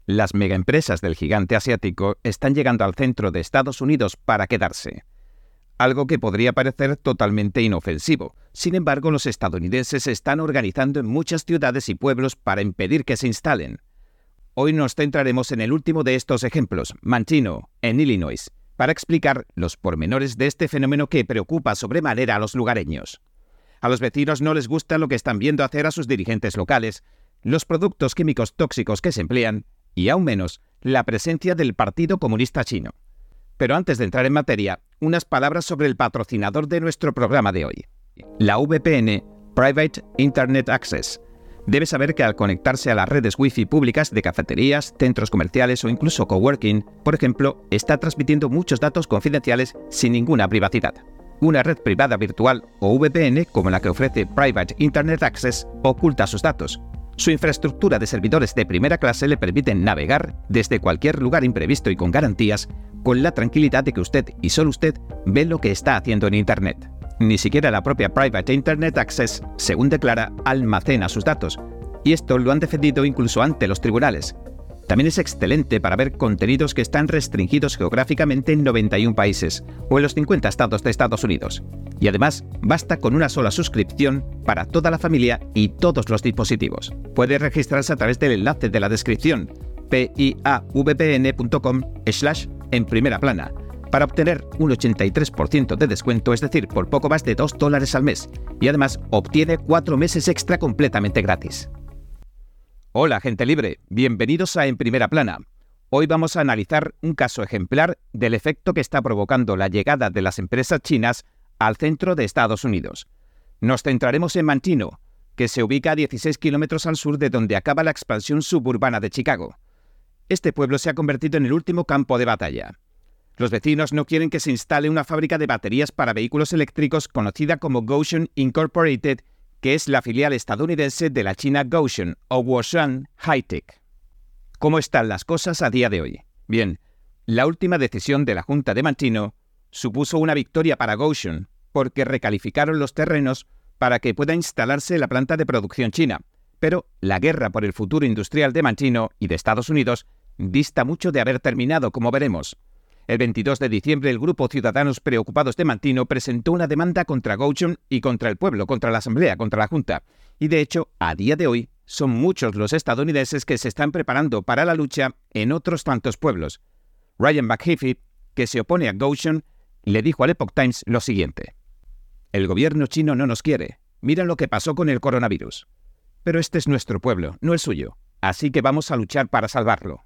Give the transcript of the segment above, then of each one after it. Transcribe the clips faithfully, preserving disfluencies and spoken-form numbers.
Las megaempresas del gigante asiático están llegando al centro de Estados Unidos para quedarse. Algo que podría parecer totalmente inofensivo. Sin embargo, los estadounidenses se están organizando en muchas ciudades y pueblos para impedir que se instalen. Hoy nos centraremos en el último de estos ejemplos, Manteno, en Illinois, para explicar los pormenores de este fenómeno que preocupa sobremanera a los lugareños. A los vecinos no les gusta lo que están viendo hacer a sus dirigentes locales, los productos químicos tóxicos que se emplean y, aún menos, la presencia del Partido Comunista Chino. Pero antes de entrar en materia, unas palabras sobre el patrocinador de nuestro programa de hoy. La V P N, Private Internet Access. Debe saber que al conectarse a las redes Wi-Fi públicas de cafeterías, centros comerciales o incluso coworking, por ejemplo, está transmitiendo muchos datos confidenciales sin ninguna privacidad. Una red privada virtual o V P N, como la que ofrece Private Internet Access, oculta sus datos. Su infraestructura de servidores de primera clase le permiten navegar desde cualquier lugar imprevisto y con garantías, con la tranquilidad de que usted y solo usted ve lo que está haciendo en Internet. Ni siquiera la propia Private Internet Access, según declara, almacena sus datos, y esto lo han defendido incluso ante los tribunales. También es excelente para ver contenidos que están restringidos geográficamente en noventa y un países o en los cincuenta estados de Estados Unidos. Y además, basta con una sola suscripción para toda la familia y todos los dispositivos. Puede registrarse a través del enlace de la descripción piavpn.com slash en primera plana para obtener un ochenta y tres por ciento de descuento, es decir, por poco más de dos dólares al mes. Y además, obtiene cuatro meses extra completamente gratis. Hola, gente libre. Bienvenidos a En Primera Plana. Hoy vamos a analizar un caso ejemplar del efecto que está provocando la llegada de las empresas chinas al centro de Estados Unidos. Nos centraremos en Manteno, que se ubica a dieciséis kilómetros al sur de donde acaba la expansión suburbana de Chicago. Este pueblo se ha convertido en el último campo de batalla. Los vecinos no quieren que se instale una fábrica de baterías para vehículos eléctricos conocida como Gotion Incorporated, que es la filial estadounidense de la China Gotion o Woshan High-Tech. ¿Cómo están las cosas a día de hoy? Bien, la última decisión de la Junta de Manteno supuso una victoria para Gotion, porque recalificaron los terrenos para que pueda instalarse la planta de producción china. Pero la guerra por el futuro industrial de Manteno y de Estados Unidos dista mucho de haber terminado, como veremos. El veintidós de diciembre, el grupo Ciudadanos Preocupados de Manteno presentó una demanda contra Gotion y contra el pueblo, contra la Asamblea, contra la Junta. Y de hecho, a día de hoy, son muchos los estadounidenses que se están preparando para la lucha en otros tantos pueblos. Ryan McAfee, que se opone a Gotion, le dijo al Epoch Times lo siguiente: el gobierno chino no nos quiere. Mira lo que pasó con el coronavirus. Pero este es nuestro pueblo, no el suyo. Así que vamos a luchar para salvarlo.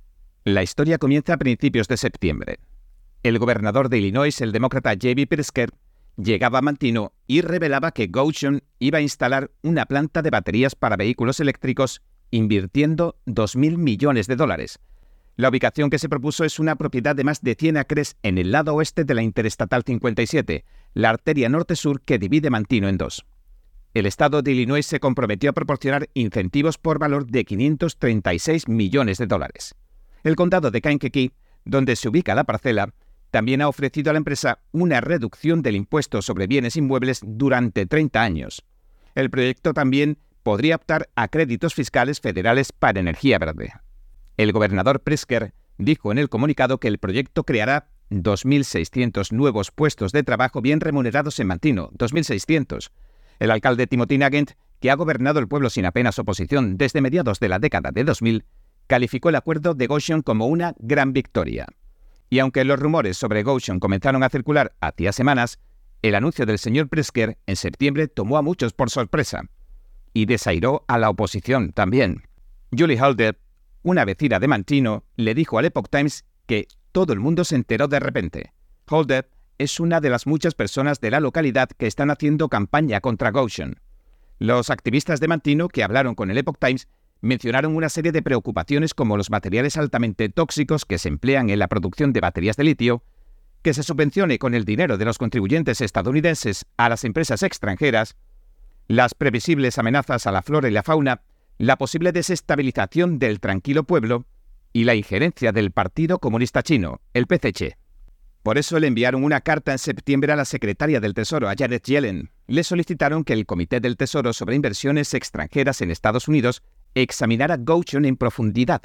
La historia comienza a principios de septiembre. El gobernador de Illinois, el demócrata J B Pritzker, llegaba a Manteno y revelaba que Gotion iba a instalar una planta de baterías para vehículos eléctricos invirtiendo dos mil millones de dólares. La ubicación que se propuso es una propiedad de más de cien acres en el lado oeste de la Interestatal cincuenta y siete, la arteria norte-sur que divide Manteno en dos. El estado de Illinois se comprometió a proporcionar incentivos por valor de quinientos treinta y seis millones de dólares. El condado de Kankakee, donde se ubica la parcela, también ha ofrecido a la empresa una reducción del impuesto sobre bienes inmuebles durante treinta años. El proyecto también podría optar a créditos fiscales federales para energía verde. El gobernador Pritzker dijo en el comunicado que el proyecto creará dos mil seiscientos nuevos puestos de trabajo bien remunerados en Manteno, dos mil seiscientos. El alcalde Timothy Nugent, que ha gobernado el pueblo sin apenas oposición desde mediados de la década de dos mil, calificó el acuerdo de Gotion como una gran victoria. Y aunque los rumores sobre Gotion comenzaron a circular hacía semanas, el anuncio del señor Pritzker en septiembre tomó a muchos por sorpresa. Y desairó a la oposición también. Julie Holder, una vecina de Manteno, le dijo al Epoch Times que todo el mundo se enteró de repente. Holder es una de las muchas personas de la localidad que están haciendo campaña contra Gotion. Los activistas de Manteno que hablaron con el Epoch Times mencionaron una serie de preocupaciones como los materiales altamente tóxicos que se emplean en la producción de baterías de litio, que se subvencione con el dinero de los contribuyentes estadounidenses a las empresas extranjeras, las previsibles amenazas a la flora y la fauna, la posible desestabilización del tranquilo pueblo y la injerencia del Partido Comunista Chino, el P C C. Por eso le enviaron una carta en septiembre a la secretaria del Tesoro, a Janet Yellen. Le solicitaron que el Comité del Tesoro sobre Inversiones Extranjeras en Estados Unidos examinara Gotion en profundidad.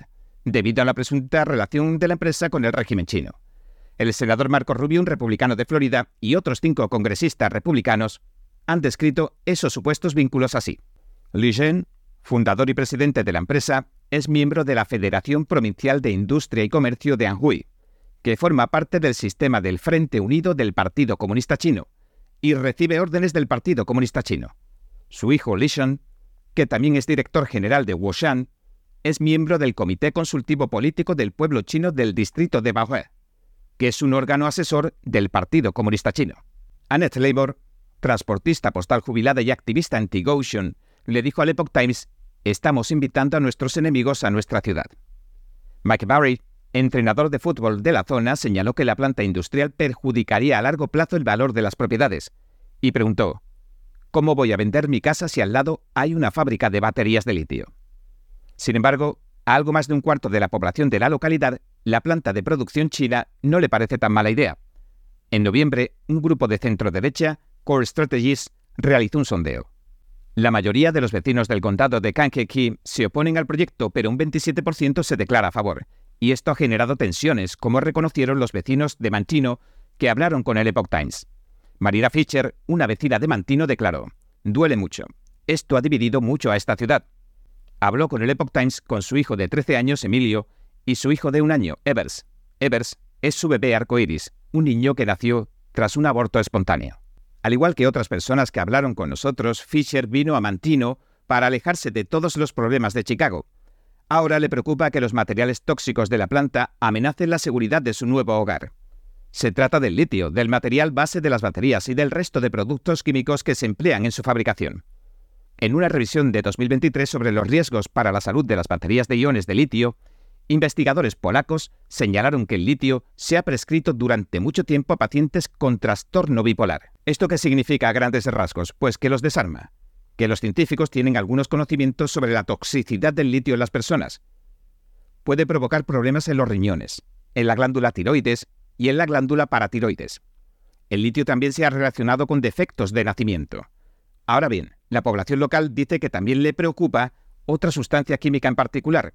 debido a la presunta relación de la empresa con el régimen chino. El senador Marco Rubio, un republicano de Florida, y otros cinco congresistas republicanos han descrito esos supuestos vínculos así. Li Zhen, fundador y presidente de la empresa, es miembro de la Federación Provincial de Industria y Comercio de Anhui, que forma parte del sistema del Frente Unido del Partido Comunista Chino y recibe órdenes del Partido Comunista Chino. Su hijo Li Zhen, que también es director general de Wushan, es miembro del Comité Consultivo Político del Pueblo Chino del Distrito de Baohe, que es un órgano asesor del Partido Comunista Chino. Annette Labor, transportista postal jubilada y activista anti-Goshen, le dijo al Epoch Times: «Estamos invitando a nuestros enemigos a nuestra ciudad». Mike Barry, entrenador de fútbol de la zona, señaló que la planta industrial perjudicaría a largo plazo el valor de las propiedades y preguntó: «¿Cómo voy a vender mi casa si al lado hay una fábrica de baterías de litio?». Sin embargo, a algo más de un cuarto de la población de la localidad, la planta de producción china no le parece tan mala idea. En noviembre, un grupo de centro-derecha, Core Strategies, realizó un sondeo. La mayoría de los vecinos del condado de Kankakee se oponen al proyecto, pero un veintisiete por ciento se declara a favor, y esto ha generado tensiones, como reconocieron los vecinos de Mantino que hablaron con el Epoch Times. Marina Fisher, una vecina de Mantino, declaró: «Duele mucho. Esto ha dividido mucho a esta ciudad». Habló con el Epoch Times con su hijo de trece años, Emilio, y su hijo de un año, Evers. Evers es su bebé arcoíris, un niño que nació tras un aborto espontáneo. Al igual que otras personas que hablaron con nosotros, Fisher vino a Mantino para alejarse de todos los problemas de Chicago. Ahora le preocupa que los materiales tóxicos de la planta amenacen la seguridad de su nuevo hogar. Se trata del litio, del material base de las baterías y del resto de productos químicos que se emplean en su fabricación. En una revisión de dos mil veintitrés sobre los riesgos para la salud de las baterías de iones de litio, investigadores polacos señalaron que el litio se ha prescrito durante mucho tiempo a pacientes con trastorno bipolar. ¿Esto qué significa a grandes rasgos? Pues que los desarma, que los científicos tienen algunos conocimientos sobre la toxicidad del litio en las personas. Puede provocar problemas en los riñones, en la glándula tiroides y en la glándula paratiroides. El litio también se ha relacionado con defectos de nacimiento. Ahora bien, la población local dice que también le preocupa otra sustancia química en particular,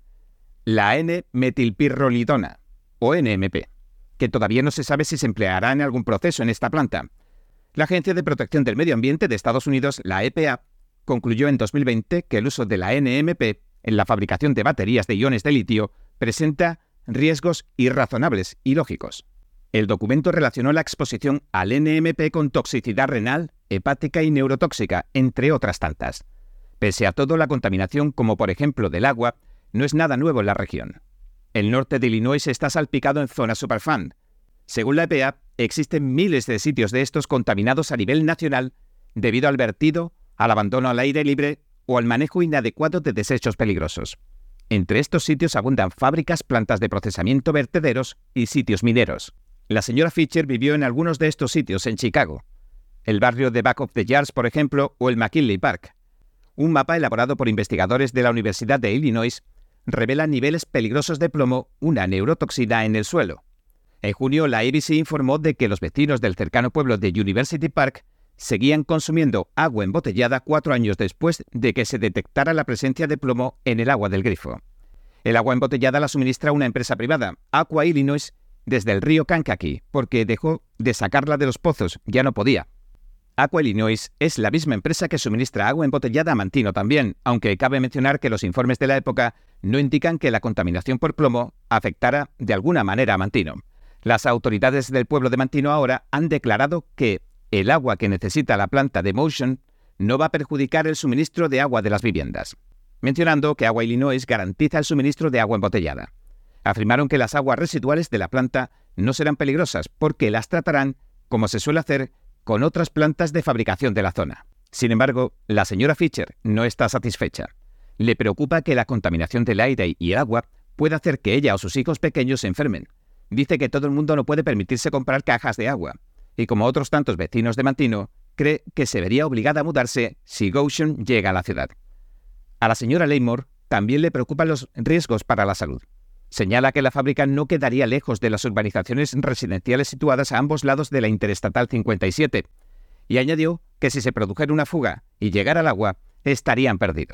la N metilpirrolidona, o N M P, que todavía no se sabe si se empleará en algún proceso en esta planta. La Agencia de Protección del Medio Ambiente de Estados Unidos, la E P A, concluyó en dos mil veinte que el uso de la N M P en la fabricación de baterías de iones de litio presenta riesgos irrazonables y lógicos. El documento relacionó la exposición al N M P con toxicidad renal, hepática y neurotóxica, entre otras tantas. Pese a todo, la contaminación, como por ejemplo del agua, no es nada nuevo en la región. El norte de Illinois está salpicado en zonas superfan. Según la E P A, existen miles de sitios de estos contaminados a nivel nacional debido al vertido, al abandono al aire libre o al manejo inadecuado de desechos peligrosos. Entre estos sitios abundan fábricas, plantas de procesamiento, vertederos y sitios mineros. La señora Fisher vivió en algunos de estos sitios en Chicago, el barrio de Back of the Yards, por ejemplo, o el McKinley Park. Un mapa elaborado por investigadores de la Universidad de Illinois revela niveles peligrosos de plomo, una neurotoxina, en el suelo. En junio, la A B C informó de que los vecinos del cercano pueblo de University Park seguían consumiendo agua embotellada cuatro años después de que se detectara la presencia de plomo en el agua del grifo. El agua embotellada la suministra una empresa privada, Aqua Illinois, desde el río Kankakee, porque dejó de sacarla de los pozos, ya no podía. Aqua Illinois es la misma empresa que suministra agua embotellada a Mantino también, aunque cabe mencionar que los informes de la época no indican que la contaminación por plomo afectara de alguna manera a Mantino. Las autoridades del pueblo de Mantino ahora han declarado que el agua que necesita la planta de Motion no va a perjudicar el suministro de agua de las viviendas, mencionando que Aqua Illinois garantiza el suministro de agua embotellada. Afirmaron que las aguas residuales de la planta no serán peligrosas porque las tratarán, como se suele hacer, con otras plantas de fabricación de la zona. Sin embargo, la señora Fisher no está satisfecha. Le preocupa que la contaminación del aire y el agua pueda hacer que ella o sus hijos pequeños se enfermen. Dice que todo el mundo no puede permitirse comprar cajas de agua, y como otros tantos vecinos de Mantino, cree que se vería obligada a mudarse si Goshen llega a la ciudad. A la señora Lamor también le preocupan los riesgos para la salud. Señala que la fábrica no quedaría lejos de las urbanizaciones residenciales situadas a ambos lados de la Interestatal cincuenta y siete, y añadió que si se produjera una fuga y llegara al agua, estarían perdidos.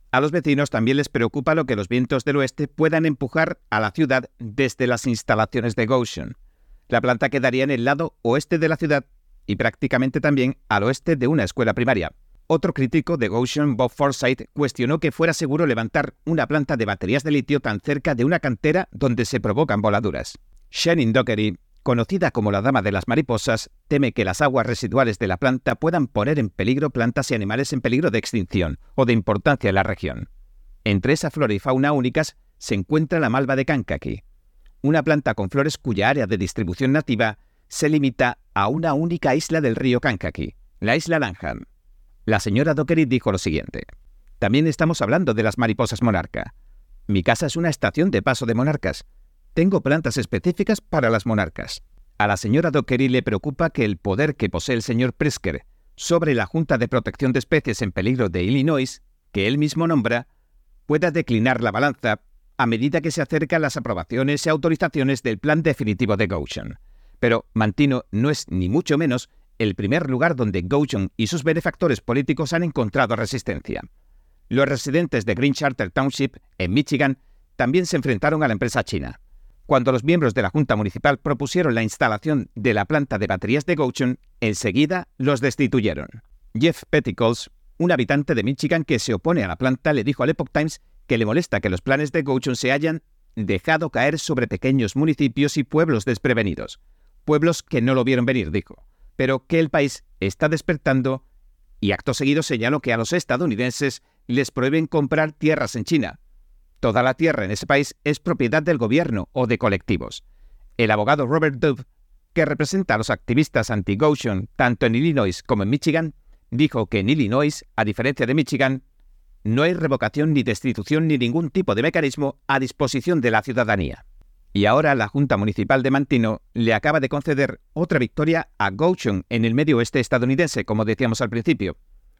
A los vecinos también les preocupa lo que los vientos del oeste puedan empujar a la ciudad desde las instalaciones de Gotion. La planta quedaría en el lado oeste de la ciudad y prácticamente también al oeste de una escuela primaria. Otro crítico de Gotion, Bob Forsyth, cuestionó que fuera seguro levantar una planta de baterías de litio tan cerca de una cantera donde se provocan voladuras. Shannon Dockery, conocida como la Dama de las Mariposas, teme que las aguas residuales de la planta puedan poner en peligro plantas y animales en peligro de extinción o de importancia en la región. Entre esa flora y fauna únicas se encuentra la malva de Kankakee, una planta con flores cuya área de distribución nativa se limita a una única isla del río Kankakee, la isla Langham. La señora Dockery dijo lo siguiente: también estamos hablando de las mariposas monarca. Mi casa es una estación de paso de monarcas. Tengo plantas específicas para las monarcas. A la señora Dockery le preocupa que el poder que posee el señor Pritzker sobre la Junta de Protección de Especies en Peligro de Illinois, que él mismo nombra, pueda declinar la balanza a medida que se acercan las aprobaciones y autorizaciones del plan definitivo de Gotion. Pero Mantino no es ni mucho menos el primer lugar donde Gotion y sus benefactores políticos han encontrado resistencia. Los residentes de Green Charter Township, en Michigan, también se enfrentaron a la empresa china. Cuando los miembros de la Junta Municipal propusieron la instalación de la planta de baterías de Gotion, enseguida los destituyeron. Jeff Petticoats, un habitante de Michigan que se opone a la planta, le dijo al Epoch Times que le molesta que los planes de Gotion se hayan dejado caer sobre pequeños municipios y pueblos desprevenidos. Pueblos que no lo vieron venir, dijo, pero que el país está despertando, y acto seguido señaló que a los estadounidenses les prohíben comprar tierras en China. Toda la tierra en ese país es propiedad del gobierno o de colectivos. El abogado Robert Dove, que representa a los activistas anti-Gotion tanto en Illinois como en Michigan, dijo que en Illinois, a diferencia de Michigan, no hay revocación ni destitución ni ningún tipo de mecanismo a disposición de la ciudadanía. Y ahora la Junta Municipal de Mantino le acaba de conceder otra victoria a Gotion en el medio oeste estadounidense, como decíamos al principio.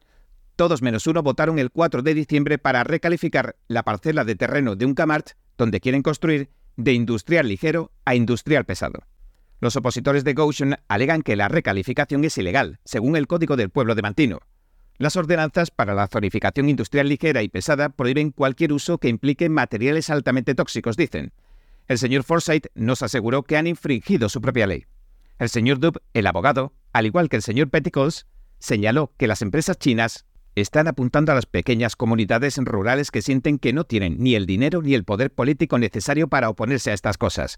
Todos menos uno votaron el cuatro de diciembre para recalificar la parcela de terreno de un Kmart, donde quieren construir, de industrial ligero a industrial pesado. Los opositores de Gotion alegan que la recalificación es ilegal, según el Código del Pueblo de Mantino. Las ordenanzas para la zonificación industrial ligera y pesada prohíben cualquier uso que implique materiales altamente tóxicos, dicen. El señor Forsyth nos aseguró que han infringido su propia ley. El señor Dove, el abogado, al igual que el señor Petticoats, señaló que las empresas chinas están apuntando a las pequeñas comunidades rurales que sienten que no tienen ni el dinero ni el poder político necesario para oponerse a estas cosas.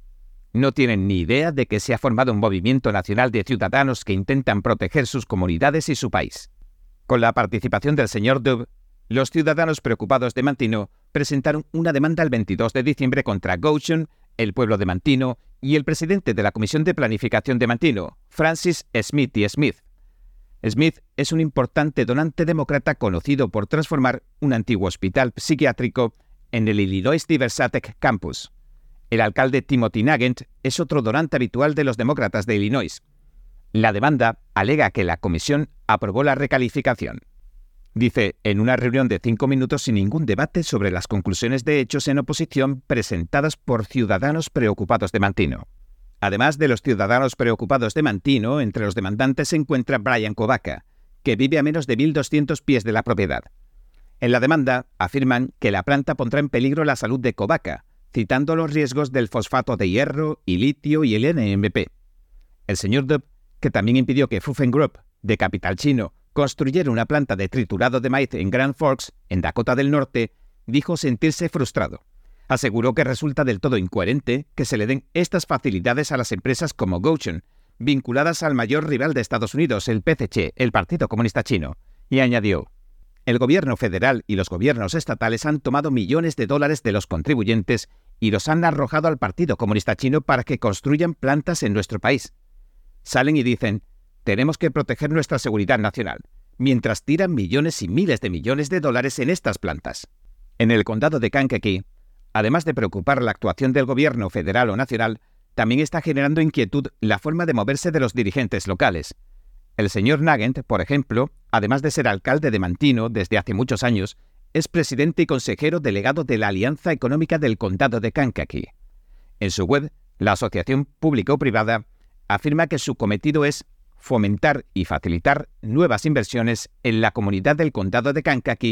No tienen ni idea de que se ha formado un movimiento nacional de ciudadanos que intentan proteger sus comunidades y su país. Con la participación del señor Dove, los ciudadanos preocupados de Mantino presentaron una demanda el veintidós de diciembre contra Gotion, el pueblo de Mantino y el presidente de la Comisión de Planificación de Mantino, Francis Smith y Smith. Smith es un importante donante demócrata conocido por transformar un antiguo hospital psiquiátrico en el Illinois Diversatech Campus. El alcalde Timothy Nugent es otro donante habitual de los demócratas de Illinois. La demanda alega que la comisión aprobó la recalificación. Dice, en una reunión de cinco minutos sin ningún debate sobre las conclusiones de hechos en oposición presentadas por ciudadanos preocupados de Mantino. Además de los ciudadanos preocupados de Mantino, entre los demandantes se encuentra Brian Kobaka, que vive a menos de mil doscientos pies de la propiedad. En la demanda afirman que la planta pondrá en peligro la salud de Kobaka, citando los riesgos del fosfato de hierro y litio y el N M P. El señor Dove, que también impidió que Fufen Group, de capital chino, construyera una planta de triturado de maíz en Grand Forks, en Dakota del Norte, dijo sentirse frustrado. Aseguró que resulta del todo incoherente que se le den estas facilidades a las empresas como Gotion, vinculadas al mayor rival de Estados Unidos, el P C C, el Partido Comunista Chino, y añadió: el gobierno federal y los gobiernos estatales han tomado millones de dólares de los contribuyentes y los han arrojado al Partido Comunista Chino para que construyan plantas en nuestro país. Salen y dicen, tenemos que proteger nuestra seguridad nacional, mientras tiran millones y miles de millones de dólares en estas plantas. En el condado de Kankakee, además de preocupar la actuación del gobierno federal o nacional, también está generando inquietud la forma de moverse de los dirigentes locales. El señor Nugent, por ejemplo, además de ser alcalde de Mantino desde hace muchos años, es presidente y consejero delegado de la Alianza Económica del Condado de Kankakee. En su web, la asociación público-privada afirma que su cometido es fomentar y facilitar nuevas inversiones en la comunidad del Condado de Kankakee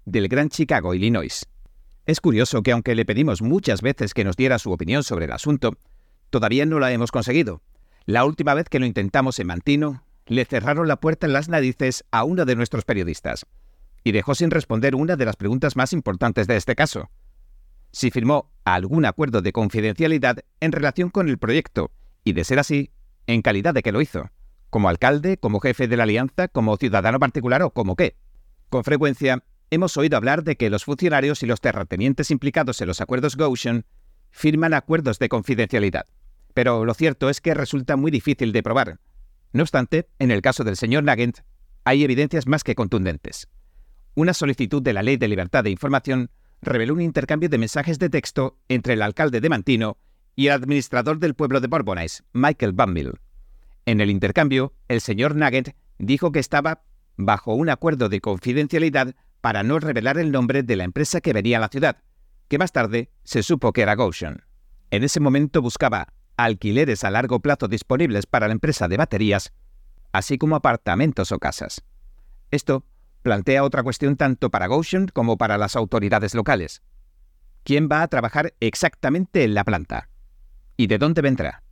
del Gran Chicago, Illinois. Es curioso que aunque le pedimos muchas veces que nos diera su opinión sobre el asunto, todavía no la hemos conseguido. La última vez que lo intentamos en Mantino, le cerraron la puerta en las narices a uno de nuestros periodistas y dejó sin responder una de las preguntas más importantes de este caso: si firmó algún acuerdo de confidencialidad en relación con el proyecto, y de ser así, en calidad de que lo hizo, como alcalde, como jefe de la alianza, como ciudadano particular o como qué. Con frecuencia hemos oído hablar de que los funcionarios y los terratenientes implicados en los acuerdos Goshen firman acuerdos de confidencialidad, pero lo cierto es que resulta muy difícil de probar. No obstante, en el caso del señor Nugent, hay evidencias más que contundentes. Una solicitud de la Ley de Libertad de Información reveló un intercambio de mensajes de texto entre el alcalde de Mantino y el administrador del pueblo de Bourbonnais, Michael Banville. En el intercambio, el señor Nugent dijo que estaba bajo un acuerdo de confidencialidad para no revelar el nombre de la empresa que venía a la ciudad, que más tarde se supo que era Goshen. En ese momento buscaba alquileres a largo plazo disponibles para la empresa de baterías, así como apartamentos o casas. Esto plantea otra cuestión tanto para Goshen como para las autoridades locales. ¿Quién va a trabajar exactamente en la planta? ¿Y de dónde vendrá?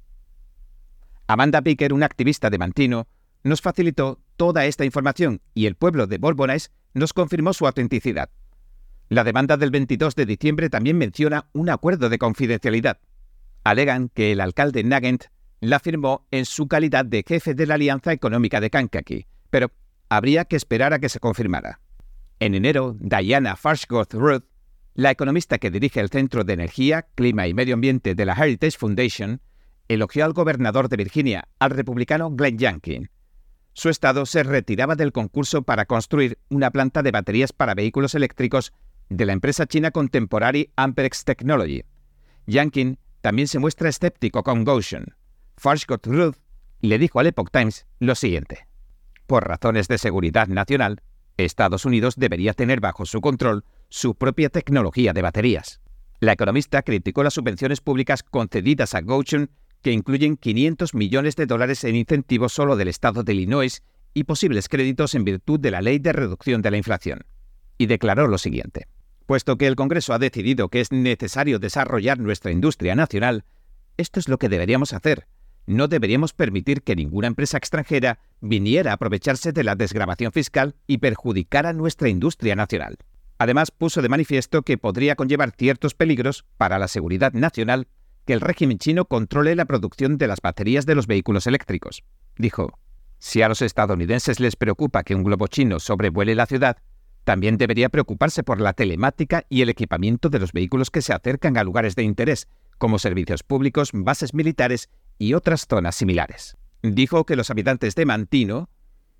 Amanda Picker, una activista de Mantino, nos facilitó toda esta información y el pueblo de Bourbonnais nos confirmó su autenticidad. La demanda del veintidós de diciembre también menciona un acuerdo de confidencialidad. Alegan que el alcalde Nugent la firmó en su calidad de jefe de la Alianza Económica de Kankakee, pero habría que esperar a que se confirmara. En enero, Diana Farshworth-Rudd, la economista que dirige el Centro de Energía, Clima y Medio Ambiente de la Heritage Foundation, elogió al gobernador de Virginia, al republicano Glenn Youngkin. Su estado se retiraba del concurso para construir una planta de baterías para vehículos eléctricos de la empresa china Contemporary Amperex Technology. Youngkin también se muestra escéptico con Goshen. Farshworth-Rudd le dijo al Epoch Times lo siguiente: por razones de seguridad nacional, Estados Unidos debería tener bajo su control su propia tecnología de baterías. La economista criticó las subvenciones públicas concedidas a Goshen, que incluyen quinientos millones de dólares en incentivos solo del estado de Illinois y posibles créditos en virtud de la Ley de Reducción de la Inflación. Y declaró lo siguiente: puesto que el Congreso ha decidido que es necesario desarrollar nuestra industria nacional, esto es lo que deberíamos hacer. No deberíamos permitir que ninguna empresa extranjera viniera a aprovecharse de la desgravación fiscal y perjudicara nuestra industria nacional. Además, puso de manifiesto que podría conllevar ciertos peligros para la seguridad nacional que el régimen chino controle la producción de las baterías de los vehículos eléctricos. Dijo: si a los estadounidenses les preocupa que un globo chino sobrevuele la ciudad, también debería preocuparse por la telemática y el equipamiento de los vehículos que se acercan a lugares de interés, como servicios públicos, bases militares y otras zonas similares. Dijo que los habitantes de Mantino,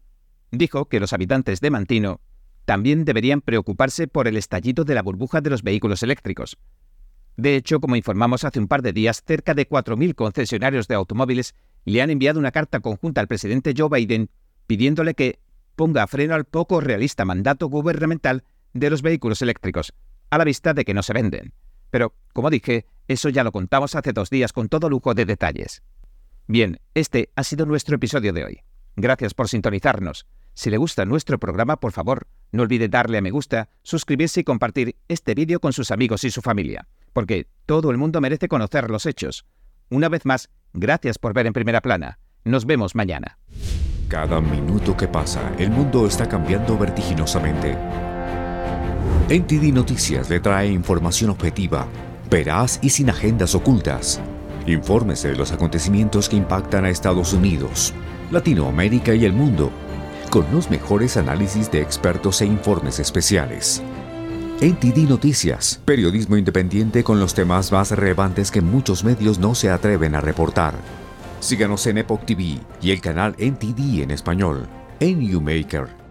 dijo que los habitantes de Mantino también deberían preocuparse por el estallido de la burbuja de los vehículos eléctricos. De hecho, como informamos hace un par de días, cerca de cuatro mil concesionarios de automóviles le han enviado una carta conjunta al presidente Joe Biden pidiéndole que ponga freno al poco realista mandato gubernamental de los vehículos eléctricos, a la vista de que no se venden. Pero, como dije, eso ya lo contamos hace dos días con todo lujo de detalles. Bien, este ha sido nuestro episodio de hoy. Gracias por sintonizarnos. Si le gusta nuestro programa, por favor, no olvide darle a me gusta, suscribirse y compartir este vídeo con sus amigos y su familia, porque todo el mundo merece conocer los hechos. Una vez más, gracias por ver En Primera Plana. Nos vemos mañana. Cada minuto que pasa, el mundo está cambiando vertiginosamente. N T D Noticias le trae información objetiva, veraz y sin agendas ocultas. Infórmese de los acontecimientos que impactan a Estados Unidos, Latinoamérica y el mundo, con los mejores análisis de expertos e informes especiales. N T D Noticias, periodismo independiente con los temas más relevantes que muchos medios no se atreven a reportar. Síganos en Epoch T V y el canal N T D en español, en YouMaker.